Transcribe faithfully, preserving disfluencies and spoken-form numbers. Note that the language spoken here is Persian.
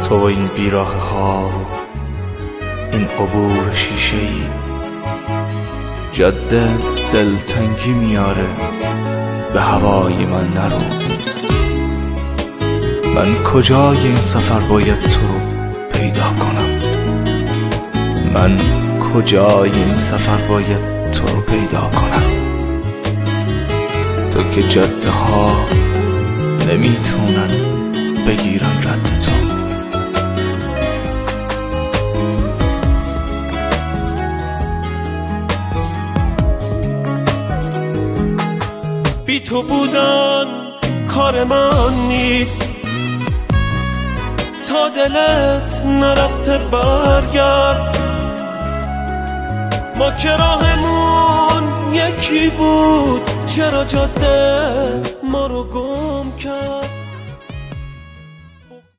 تو و این بیراه ها و این عبور شیشه‌ای جاده دلتنگی میاره، به هوای من نرو. من کجای این سفر باید تو رو پیدا کنم؟ من کجای این سفر باید تو رو پیدا کنم؟ تو که جاده ها نمیتونن بگیرن رد تو. بی تو بودن کار من نیست، تا دلت نرفته برگرد. ما که راهمون یکی بود، چرا جاده ما رو گم کرد؟